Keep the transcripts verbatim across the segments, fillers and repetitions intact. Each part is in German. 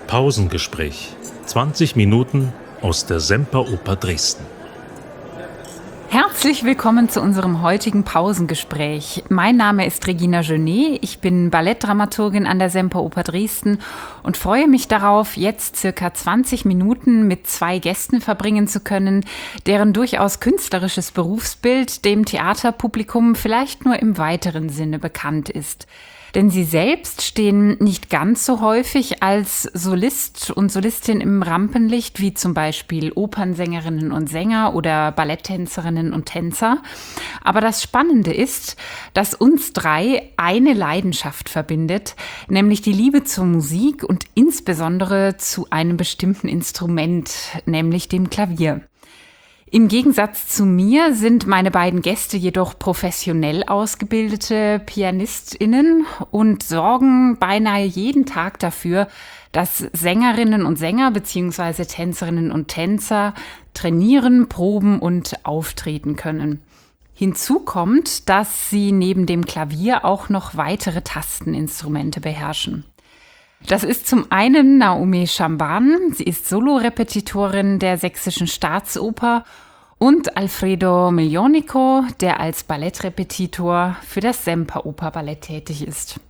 Pausengespräch. zwanzig Minuten aus der Semperoper Dresden. Herzlich willkommen zu unserem heutigen Pausengespräch. Mein Name ist Regina Genet, ich bin Ballettdramaturgin an der Semperoper Dresden und freue mich darauf, jetzt circa zwanzig Minuten mit zwei Gästen verbringen zu können, deren durchaus künstlerisches Berufsbild dem Theaterpublikum vielleicht nur im weiteren Sinne bekannt ist. Denn sie selbst stehen nicht ganz so häufig als Solist und Solistin im Rampenlicht, wie zum Beispiel Opernsängerinnen und Sänger oder Balletttänzerinnen und Tänzer. Aber das Spannende ist, dass uns drei eine Leidenschaft verbindet, nämlich die Liebe zur Musik und insbesondere zu einem bestimmten Instrument, nämlich dem Klavier. Im Gegensatz zu mir sind meine beiden Gäste jedoch professionell ausgebildete PianistInnen und sorgen beinahe jeden Tag dafür, dass Sängerinnen und Sänger bzw. Tänzerinnen und Tänzer trainieren, proben und auftreten können. Hinzu kommt, dass sie neben dem Klavier auch noch weitere Tasteninstrumente beherrschen. Das ist zum einen Naomi Schamban, sie ist Solorepetitorin der Sächsischen Staatsoper, und Alfredo Miglionico, der als Ballettrepetitor für das Semperoper Ballett tätig ist.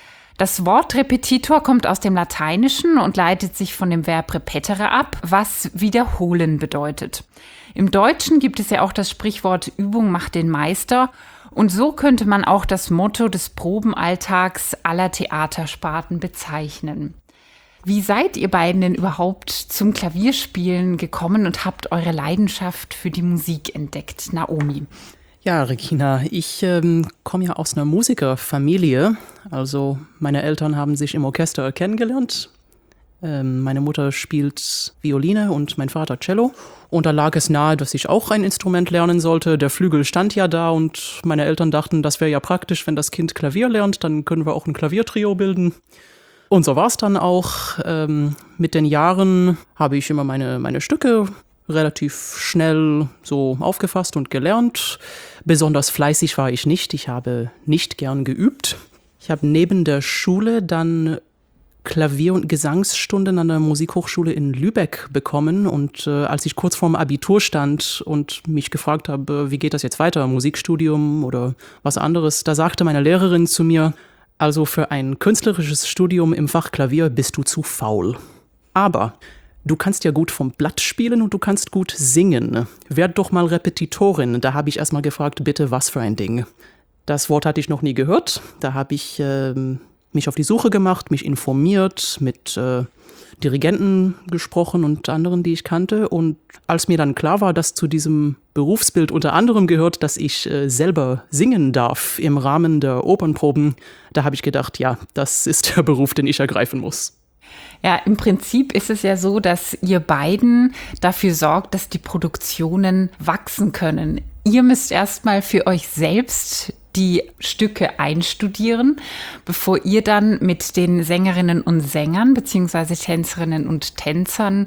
Das Wort Repetitor kommt aus dem Lateinischen und leitet sich von dem Verb repetere ab, was wiederholen bedeutet. Im Deutschen gibt es ja auch das Sprichwort Übung macht den Meister. Und so könnte man auch das Motto des Probenalltags aller Theatersparten bezeichnen. Wie seid ihr beiden denn überhaupt zum Klavierspielen gekommen und habt eure Leidenschaft für die Musik entdeckt? Naomi. Ja, Regina, ich ähm, komme ja aus einer Musikerfamilie. Also meine Eltern haben sich im Orchester kennengelernt. Ähm, meine Mutter spielt Violine und mein Vater Cello. Und da lag es nahe, dass ich auch ein Instrument lernen sollte. Der Flügel stand ja da und meine Eltern dachten, das wäre ja praktisch, wenn das Kind Klavier lernt, dann können wir auch ein Klaviertrio bilden. Und so war es dann auch. Ähm, mit den Jahren habe ich immer meine, meine Stücke relativ schnell so aufgefasst und gelernt. Besonders fleißig war ich nicht. Ich habe nicht gern geübt. Ich habe neben der Schule dann Klavier- und Gesangsstunden an der Musikhochschule in Lübeck bekommen. Und äh, als ich kurz vorm Abitur stand und mich gefragt habe, wie geht das jetzt weiter, Musikstudium oder was anderes, da sagte meine Lehrerin zu mir, also für ein künstlerisches Studium im Fach Klavier bist du zu faul. Aber du kannst ja gut vom Blatt spielen und du kannst gut singen. Werd doch mal Repetitorin. Da habe ich erst mal gefragt, bitte, was für ein Ding. Das Wort hatte ich noch nie gehört. Da habe ich ähm, mich auf die Suche gemacht, mich informiert, mit äh, Dirigenten gesprochen und anderen, die ich kannte. Und als mir dann klar war, dass zu diesem Berufsbild unter anderem gehört, dass ich äh, selber singen darf im Rahmen der Opernproben, da habe ich gedacht, ja, das ist der Beruf, den ich ergreifen muss. Ja, im Prinzip ist es ja so, dass ihr beiden dafür sorgt, dass die Produktionen wachsen können. Ihr müsst erstmal für euch selbst die Stücke einstudieren, bevor ihr dann mit den Sängerinnen und Sängern beziehungsweise Tänzerinnen und Tänzern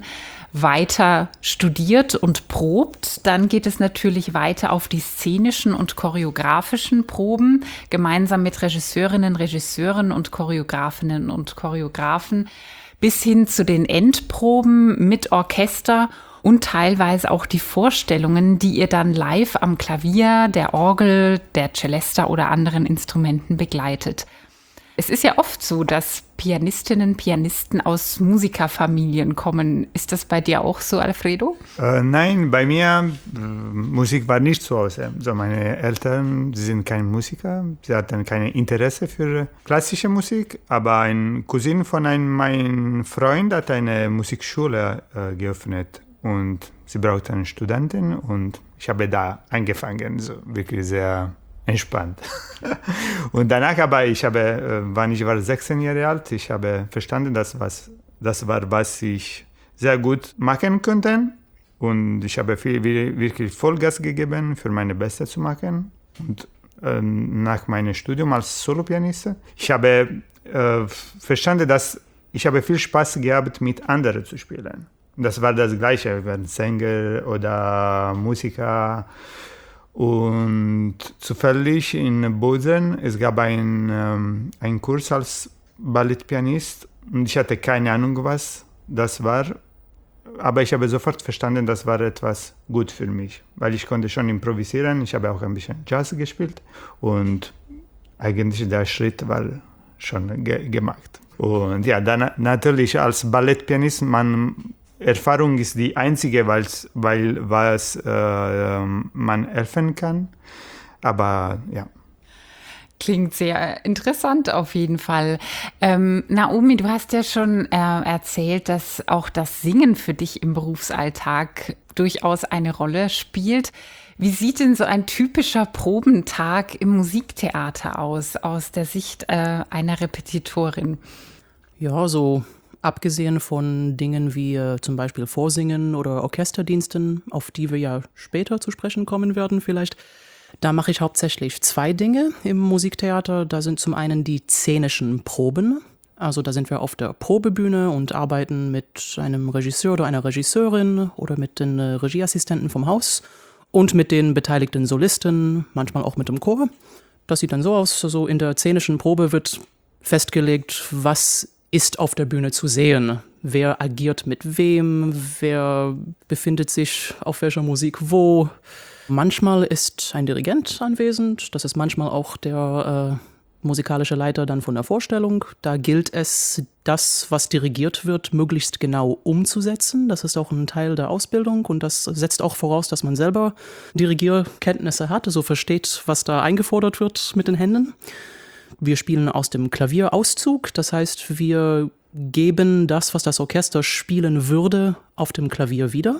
weiter studiert und probt. Dann geht es natürlich weiter auf die szenischen und choreografischen Proben, gemeinsam mit Regisseurinnen, Regisseuren und Choreografinnen und Choreografen, bis hin zu den Endproben mit Orchester und teilweise auch die Vorstellungen, die ihr dann live am Klavier, der Orgel, der Celesta oder anderen Instrumenten begleitet. Es ist ja oft so, dass Pianistinnen, Pianisten aus Musikerfamilien kommen. Ist das bei dir auch so, Alfredo? Äh, nein, bei mir äh, Musik war nicht zu Hause. Also meine Eltern, sie sind keine Musiker, sie hatten kein Interesse für klassische Musik, aber ein Cousin von einem meinem Freund hat eine Musikschule äh, geöffnet und sie brauchten einen Studenten und ich habe da angefangen, so wirklich sehr entspannt. Und danach aber, ich habe, wann ich war sechzehn Jahre alt, ich habe verstanden, dass was, das war, was ich sehr gut machen konnte. Und ich habe viel, wirklich Vollgas gegeben, für meine Beste zu machen. Und äh, nach meinem Studium als Solopianist, ich habe äh, verstanden, dass ich habe viel Spaß gehabt, mit anderen zu spielen. Das war das Gleiche, wenn Sänger oder Musiker. Und zufällig in Bozen, es gab ein, ähm, einen Kurs als Ballettpianist und ich hatte keine Ahnung, was das war, aber ich habe sofort verstanden, das war etwas gut für mich, weil ich konnte schon improvisieren, ich habe auch ein bisschen Jazz gespielt und eigentlich der Schritt war schon ge- gemacht. Und ja, dann natürlich als Ballettpianist, man, Erfahrung ist die einzige, weil's, weil was äh, man helfen kann, aber ja. Klingt sehr interessant auf jeden Fall. Ähm, Naomi, du hast ja schon äh, erzählt, dass auch das Singen für dich im Berufsalltag durchaus eine Rolle spielt. Wie sieht denn so ein typischer Probentag im Musiktheater aus, aus der Sicht äh, einer Repetitorin? Ja, so abgesehen von Dingen wie äh, zum Beispiel Vorsingen oder Orchesterdiensten, auf die wir ja später zu sprechen kommen werden vielleicht, da mache ich hauptsächlich zwei Dinge im Musiktheater. Da sind zum einen die szenischen Proben. Also da sind wir auf der Probebühne und arbeiten mit einem Regisseur oder einer Regisseurin oder mit den äh, Regieassistenten vom Haus und mit den beteiligten Solisten, manchmal auch mit dem Chor. Das sieht dann so aus, so in der szenischen Probe wird festgelegt, was ist auf der Bühne zu sehen. Wer agiert mit wem, wer befindet sich auf welcher Musik wo. Manchmal ist ein Dirigent anwesend, das ist manchmal auch der äh, musikalische Leiter dann von der Vorstellung. Da gilt es, das, was dirigiert wird, möglichst genau umzusetzen. Das ist auch ein Teil der Ausbildung und das setzt auch voraus, dass man selber Dirigierkenntnisse hat, also versteht, was da eingefordert wird mit den Händen. Wir spielen aus dem Klavierauszug, das heißt, wir geben das, was das Orchester spielen würde, auf dem Klavier wieder.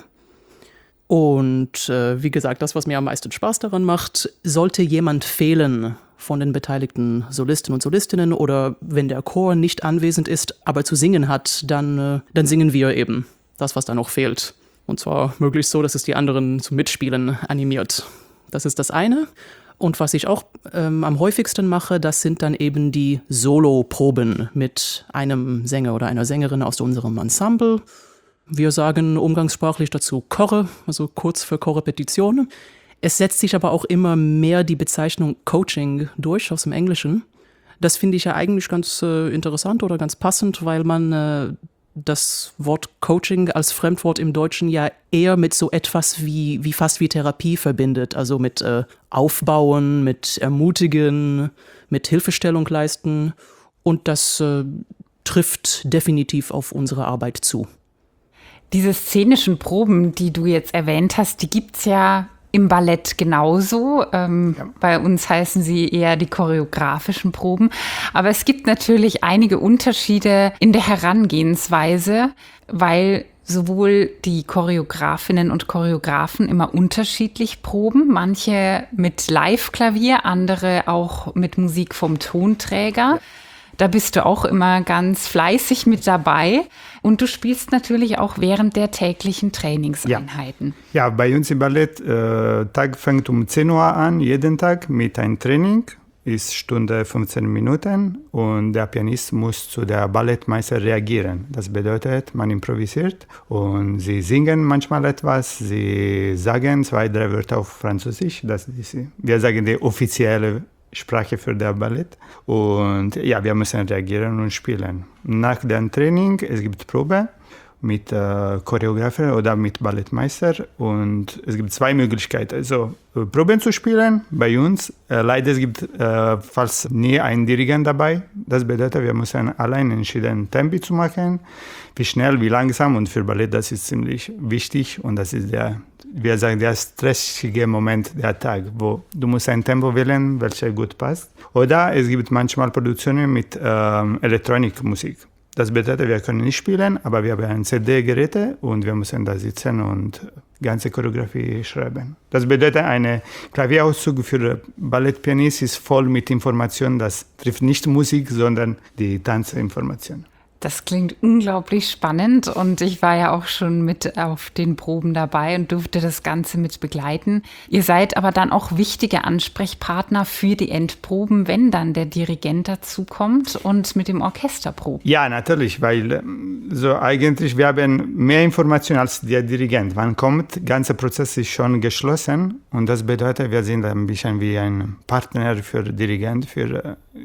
Und äh, wie gesagt, das, was mir am meisten Spaß daran macht, sollte jemand fehlen von den beteiligten Solisten und Solistinnen oder wenn der Chor nicht anwesend ist, aber zu singen hat, dann, äh, dann singen wir eben das, was da noch fehlt. Und zwar möglichst so, dass es die anderen zum Mitspielen animiert. Das ist das eine. Und was ich auch ähm, am häufigsten mache, das sind dann eben die Solo-Proben mit einem Sänger oder einer Sängerin aus unserem Ensemble. Wir sagen umgangssprachlich dazu Chore, also kurz für Chorrepetition. Es setzt sich aber auch immer mehr die Bezeichnung Coaching durch aus dem Englischen. Das finde ich ja eigentlich ganz äh, interessant oder ganz passend, weil man äh, das Wort Coaching als Fremdwort im Deutschen ja eher mit so etwas wie, wie fast wie Therapie verbindet. Also mit äh, Aufbauen, mit Ermutigen, mit Hilfestellung leisten. Und das äh, trifft definitiv auf unsere Arbeit zu. Diese szenischen Proben, die du jetzt erwähnt hast, die gibt's ja im Ballett genauso. Ähm, ja. Bei uns heißen sie eher die choreografischen Proben. Aber es gibt natürlich einige Unterschiede in der Herangehensweise, weil sowohl die Choreografinnen und Choreografen immer unterschiedlich proben. Manche mit Live-Klavier, andere auch mit Musik vom Tonträger. Ja. Da bist du auch immer ganz fleißig mit dabei. Und du spielst natürlich auch während der täglichen Trainingseinheiten. Ja, ja bei uns im Ballett, äh, Tag fängt um zehn Uhr an, jeden Tag mit einem Training. Ist Stunde fünfzehn Minuten und der Pianist muss zu der Ballettmeister reagieren. Das bedeutet, man improvisiert und sie singen manchmal etwas, sie sagen zwei, drei Wörter auf Französisch. Das ist, wir sagen, die offizielle Sprache für das Ballett. Und ja, wir müssen reagieren und spielen. Nach dem Training, es gibt Probe mit äh, Choreografer oder mit Ballettmeister und es gibt zwei Möglichkeiten. Also äh, Proben zu spielen bei uns. Äh, leider es gibt äh, fast nie einen Dirigent dabei. Das bedeutet, wir müssen allein entschieden Tempi zu machen. Wie schnell, wie langsam und für Ballett das ist ziemlich wichtig und das ist der, wir sagen, der stressige Moment der Tag, wo du musst ein Tempo wählen, welches gut passt. Oder es gibt manchmal Produktionen mit ähm, Elektronikmusik. Das bedeutet, wir können nicht spielen, aber wir haben C D-Geräte und wir müssen da sitzen und ganze Choreografie schreiben. Das bedeutet, ein Klavierauszug für Ballettpianist ist voll mit Informationen. Das trifft nicht Musik, sondern die Tanzinformationen. Das klingt unglaublich spannend und ich war ja auch schon mit auf den Proben dabei und durfte das Ganze mit begleiten. Ihr seid aber dann auch wichtige Ansprechpartner für die Endproben, wenn dann der Dirigent dazukommt und mit dem Orchester probt. Ja, natürlich, weil so eigentlich wir haben mehr Informationen als der Dirigent. Wann kommt, der ganze Prozess ist schon geschlossen und das bedeutet, wir sind ein bisschen wie ein Partner für den Dirigent, für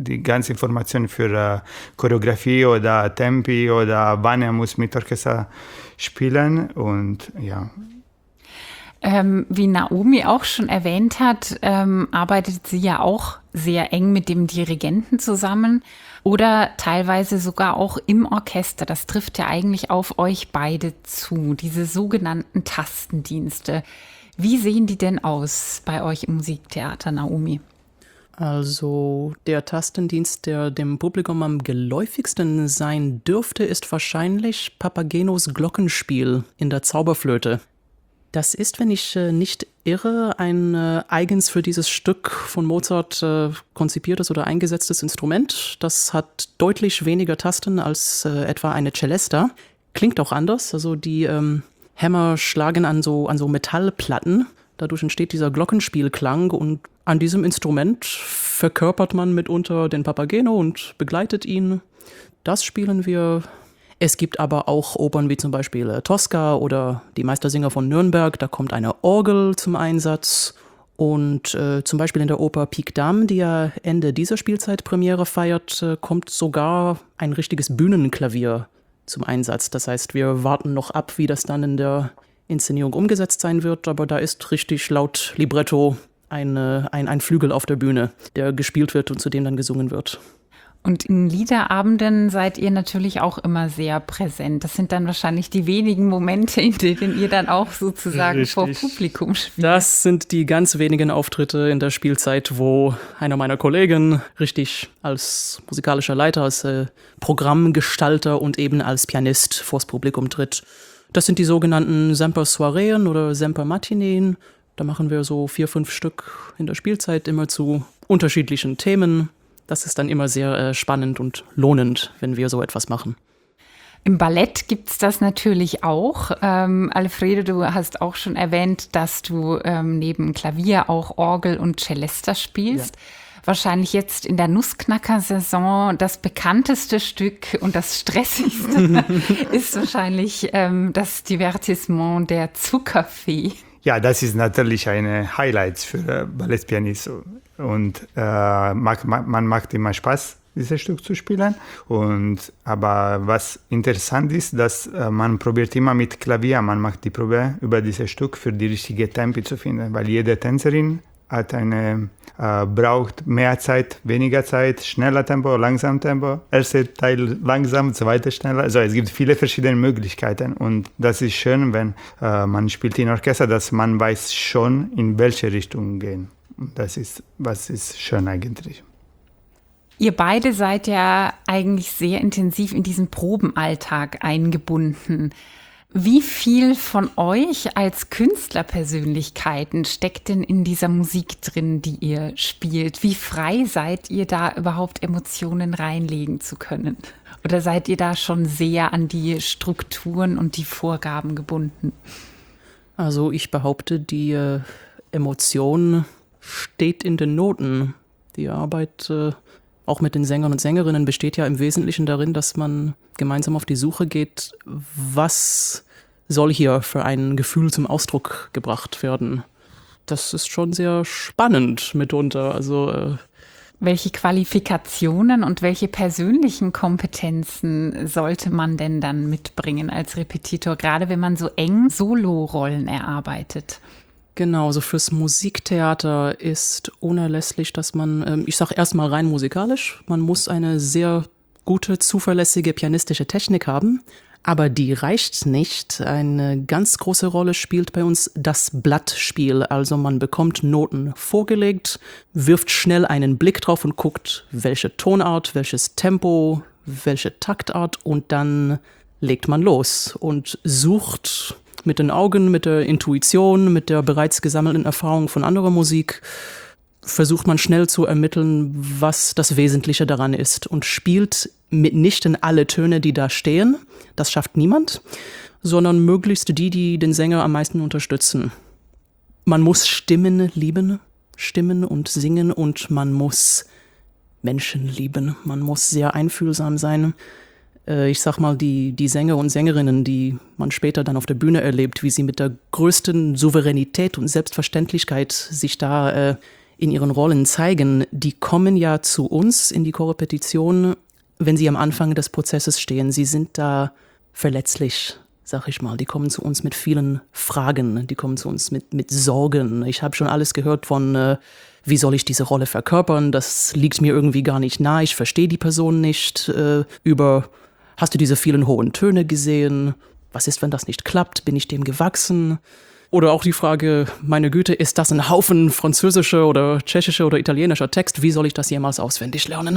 die ganze Information für äh, Choreografie oder Tempi oder wann er muss mit Orchester spielen und ja. Ähm, wie Naomi auch schon erwähnt hat, ähm, arbeitet sie ja auch sehr eng mit dem Dirigenten zusammen oder teilweise sogar auch im Orchester. Das trifft ja eigentlich auf euch beide zu, diese sogenannten Tastendienste. Wie sehen die denn aus bei euch im Musiktheater, Naomi? Also der Tastendienst, der dem Publikum am geläufigsten sein dürfte, ist wahrscheinlich Papagenos Glockenspiel in der Zauberflöte. Das ist, wenn ich äh, nicht irre, ein äh, eigens für dieses Stück von Mozart äh, konzipiertes oder eingesetztes Instrument. Das hat deutlich weniger Tasten als äh, etwa eine Celesta. Klingt auch anders, also die ähm, Hämmer schlagen an so, an so Metallplatten. Dadurch entsteht dieser Glockenspielklang und an diesem Instrument verkörpert man mitunter den Papageno und begleitet ihn. Das spielen wir. Es gibt aber auch Opern wie zum Beispiel äh, Tosca oder die Meistersinger von Nürnberg. Da kommt eine Orgel zum Einsatz. Und äh, zum Beispiel in der Oper Pique Dame, die ja Ende dieser Spielzeit Premiere feiert, äh, kommt sogar ein richtiges Bühnenklavier zum Einsatz. Das heißt, wir warten noch ab, wie das dann in der Inszenierung umgesetzt sein wird. Aber da ist richtig laut Libretto ein, äh, ein, ein Flügel auf der Bühne, der gespielt wird und zu dem dann gesungen wird. Und in Liederabenden seid ihr natürlich auch immer sehr präsent. Das sind dann wahrscheinlich die wenigen Momente, in denen ihr dann auch sozusagen Richtig. Vor Publikum spielt. Das sind die ganz wenigen Auftritte in der Spielzeit, wo einer meiner Kollegen richtig als musikalischer Leiter, als äh, Programmgestalter und eben als Pianist vors Publikum tritt. Das sind die sogenannten Semper-Soireen oder Semper-Matineen. Da machen wir so vier, fünf Stück in der Spielzeit immer zu unterschiedlichen Themen. Das ist dann immer sehr äh, spannend und lohnend, wenn wir so etwas machen. Im Ballett gibt es das natürlich auch. Ähm, Alfredo, du hast auch schon erwähnt, dass du ähm, neben Klavier auch Orgel und Celesta spielst. Ja. Wahrscheinlich jetzt in der Nussknacker-Saison das bekannteste Stück und das stressigste ist wahrscheinlich ähm, das Divertissement der Zuckerfee. Ja, das ist natürlich ein Highlight für äh, Ballettpianist und äh, mag, man macht immer Spaß, dieses Stück zu spielen. Und, aber was interessant ist, dass äh, man probiert immer mit Klavier, man macht die Probe über dieses Stück für die richtige Tempi zu finden, weil jede Tänzerin hat eine, äh, braucht mehr Zeit, weniger Zeit, schneller Tempo, langsam Tempo, erster Teil langsam, zweiter schneller. Also es gibt viele verschiedene Möglichkeiten und das ist schön, wenn äh, man spielt in Orchester, dass man weiß schon, in welche Richtung gehen. Und das ist, was ist schön eigentlich. Ihr beide seid ja eigentlich sehr intensiv in diesen Probenalltag eingebunden. Wie viel von euch als Künstlerpersönlichkeiten steckt denn in dieser Musik drin, die ihr spielt? Wie frei seid ihr da überhaupt Emotionen reinlegen zu können? Oder seid ihr da schon sehr an die Strukturen und die Vorgaben gebunden? Also ich behaupte, die äh, Emotion steht in den Noten. Die Arbeit äh, auch mit den Sängern und Sängerinnen besteht ja im Wesentlichen darin, dass man gemeinsam auf die Suche geht, was soll hier für ein Gefühl zum Ausdruck gebracht werden. Das ist schon sehr spannend mitunter. Also, äh welche Qualifikationen und welche persönlichen Kompetenzen sollte man denn dann mitbringen als Repetitor, gerade wenn man so eng Solorollen erarbeitet? Genau, so fürs Musiktheater ist unerlässlich, dass man, ähm, ich sage erstmal rein musikalisch, man muss eine sehr gute, zuverlässige pianistische Technik haben, aber die reicht nicht. Eine ganz große Rolle spielt bei uns das Blattspiel, also man bekommt Noten vorgelegt, wirft schnell einen Blick drauf und guckt, welche Tonart, welches Tempo, welche Taktart und dann legt man los und sucht mit den Augen, mit der Intuition, mit der bereits gesammelten Erfahrung von anderer Musik, versucht man schnell zu ermitteln, was das Wesentliche daran ist und spielt mitnichten alle Töne, die da stehen, das schafft niemand, sondern möglichst die, die den Sänger am meisten unterstützen. Man muss Stimmen lieben, Stimmen und singen und man muss Menschen lieben, man muss sehr einfühlsam sein. Ich sag mal, die, die Sänger und Sängerinnen, die man später dann auf der Bühne erlebt, wie sie mit der größten Souveränität und Selbstverständlichkeit sich da äh, in ihren Rollen zeigen, die kommen ja zu uns in die Korrepetition, wenn sie am Anfang des Prozesses stehen. Sie sind da verletzlich, sag ich mal. Die kommen zu uns mit vielen Fragen, die kommen zu uns mit, mit Sorgen. Ich habe schon alles gehört von, äh, wie soll ich diese Rolle verkörpern? Das liegt mir irgendwie gar nicht nah, ich verstehe die Person nicht. Äh, über, hast du diese vielen hohen Töne gesehen? Was ist, wenn das nicht klappt? Bin ich dem gewachsen? Oder auch die Frage, meine Güte, ist das ein Haufen französischer oder tschechischer oder italienischer Text? Wie soll ich das jemals auswendig lernen?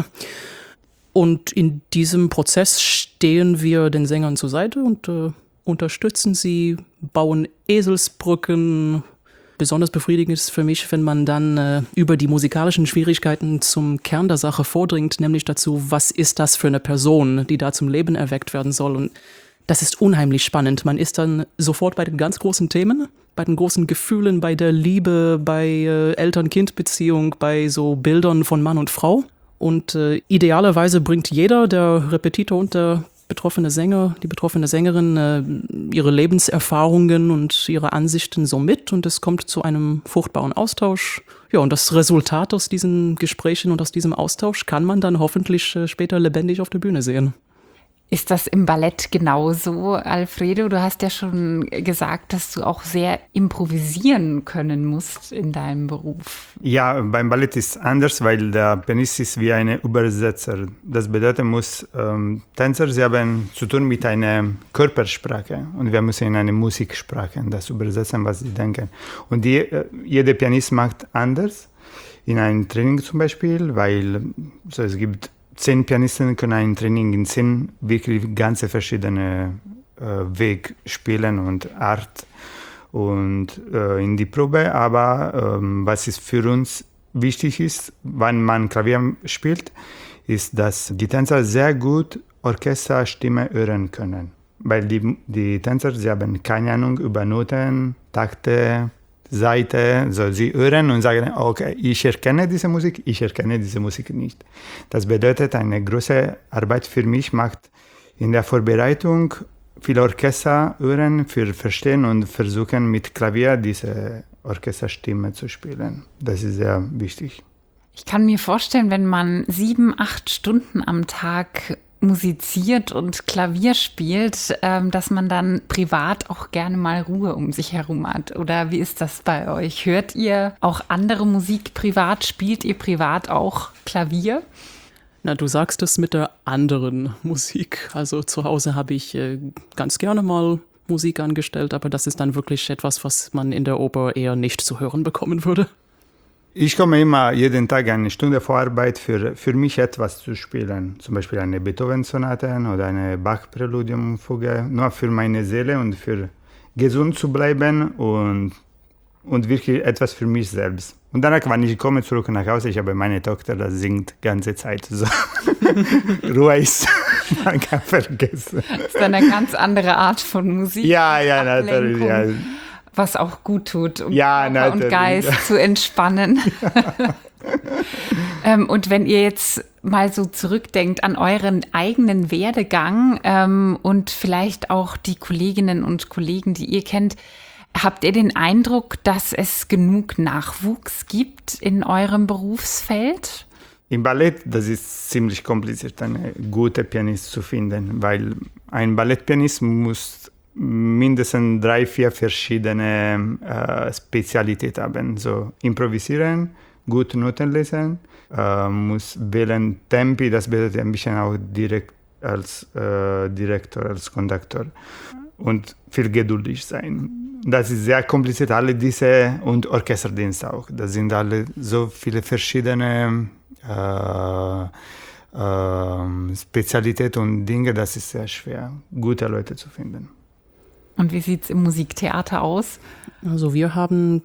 Und in diesem Prozess stehen wir den Sängern zur Seite und äh, unterstützen sie, bauen Eselsbrücken. Besonders befriedigend ist für mich, wenn man dann äh, über die musikalischen Schwierigkeiten zum Kern der Sache vordringt, nämlich dazu, was ist das für eine Person, die da zum Leben erweckt werden soll. Und das ist unheimlich spannend. Man ist dann sofort bei den ganz großen Themen, bei den großen Gefühlen, bei der Liebe, bei äh, Eltern-Kind-Beziehung, bei so Bildern von Mann und Frau. Und äh, idealerweise bringt jeder, der Repetitor und der betroffene Sänger, die betroffene Sängerin, äh, ihre Lebenserfahrungen und ihre Ansichten so mit. Und es kommt zu einem fruchtbaren Austausch. Ja, und das Resultat aus diesen Gesprächen und aus diesem Austausch kann man dann hoffentlich äh, später lebendig auf der Bühne sehen. Ist das im Ballett genauso, Alfredo? Du hast ja schon gesagt, dass du auch sehr improvisieren können musst in deinem Beruf. Ja, beim Ballett ist es anders, weil der Pianist ist wie ein Übersetzer. Das bedeutet, muss ähm, Tänzer, sie haben zu tun mit einer Körpersprache und wir müssen in eine Musiksprache das übersetzen, was sie denken. Und die, äh, jeder Pianist macht anders, in einem Training zum Beispiel, weil so, es gibt Zehn Pianisten können ein Training in zehn wirklich ganz verschiedene äh, Wege spielen und Art und äh, in die Probe. Aber ähm, was ist für uns wichtig ist, wenn man Klavier spielt, ist, dass die Tänzer sehr gut Orchesterstimme hören können. Weil die, die Tänzer, sie haben keine Ahnung über Noten, Takte, Seite, so sie hören und sagen, okay, ich erkenne diese Musik, ich erkenne diese Musik nicht. Das bedeutet, eine große Arbeit für mich macht in der Vorbereitung viele Orchester hören, für verstehen und versuchen mit Klavier diese Orchesterstimme zu spielen. Das ist sehr wichtig. Ich kann mir vorstellen, wenn man sieben, acht Stunden am Tag musiziert und Klavier spielt, ähm, dass man dann privat auch gerne mal Ruhe um sich herum hat. Oder wie ist das bei euch? Hört ihr auch andere Musik privat? Spielt ihr privat auch Klavier? Na, du sagst es mit der anderen Musik. Also zu Hause habe ich äh, ganz gerne mal Musik angestellt, aber das ist dann wirklich etwas, was man in der Oper eher nicht zu hören bekommen würde. Ich komme immer jeden Tag eine Stunde vor Arbeit für, für mich etwas zu spielen. Zum Beispiel eine Beethoven-Sonate oder eine Bach-Präludium-Fuge. Nur für meine Seele und für gesund zu bleiben und, und wirklich etwas für mich selbst. Und danach, wenn ich komme zurück nach Hause, ich habe meine Tochter, die singt die ganze Zeit. So. Ruhe ist, man kann vergessen. Das ist eine ganz andere Art von Musik. Ja, ja, natürlich. Ja. Was auch gut tut, um ja, Körper und Geist ja. zu entspannen. Ja. ähm, und wenn ihr jetzt mal so zurückdenkt an euren eigenen Werdegang ähm, und vielleicht auch die Kolleginnen und Kollegen, die ihr kennt, habt ihr den Eindruck, dass es genug Nachwuchs gibt in eurem Berufsfeld? Im Ballett, das ist ziemlich kompliziert, einen guten Pianist zu finden, weil ein Ballettpianist muss mindestens drei, vier verschiedene äh, Spezialitäten haben. So improvisieren, gut Noten lesen, äh, muss wählen Tempi, das bedeutet ein bisschen auch direkt als äh, Direktor, als Konduktor und viel geduldig sein. Das ist sehr kompliziert, alle diese und Orchesterdienst auch. Das sind alle so viele verschiedene äh, äh, Spezialitäten und Dinge, das ist sehr schwer, gute Leute zu finden. Und wie sieht es im Musiktheater aus? Also wir haben,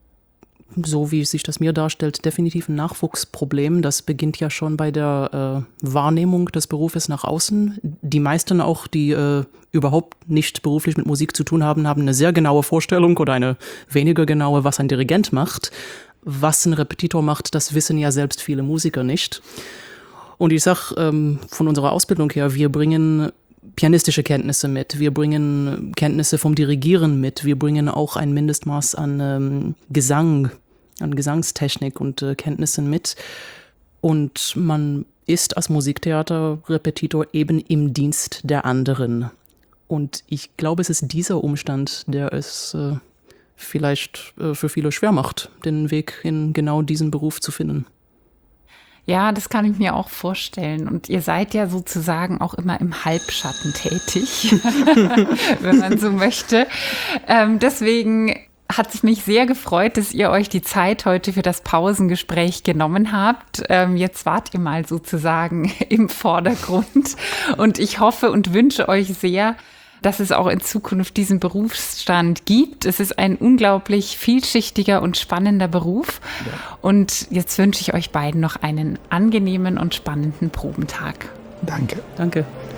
so wie sich das mir darstellt, definitiv ein Nachwuchsproblem. Das beginnt ja schon bei der äh, Wahrnehmung des Berufes nach außen. Die meisten auch, die äh, überhaupt nicht beruflich mit Musik zu tun haben, haben eine sehr genaue Vorstellung oder eine weniger genaue, was ein Dirigent macht. Was ein Repetitor macht, das wissen ja selbst viele Musiker nicht. Und ich sag ähm, von unserer Ausbildung her, wir bringen pianistische Kenntnisse mit, wir bringen Kenntnisse vom Dirigieren mit, wir bringen auch ein Mindestmaß an ähm, Gesang, an Gesangstechnik und äh, Kenntnissen mit. Und man ist als Musiktheaterrepetitor eben im Dienst der anderen. Und ich glaube, es ist dieser Umstand, der es äh, vielleicht äh, für viele schwer macht, den Weg in genau diesen Beruf zu finden. Ja, das kann ich mir auch vorstellen. Und ihr seid ja sozusagen auch immer im Halbschatten tätig, wenn man so möchte. Ähm, deswegen hat es mich sehr gefreut, dass ihr euch die Zeit heute für das Pausengespräch genommen habt. Ähm, jetzt wart ihr mal sozusagen im Vordergrund. Und ich hoffe und wünsche euch sehr, dass es auch in Zukunft diesen Berufsstand gibt. Es ist ein unglaublich vielschichtiger und spannender Beruf. Ja. Und jetzt wünsche ich euch beiden noch einen angenehmen und spannenden Probentag. Danke. Danke.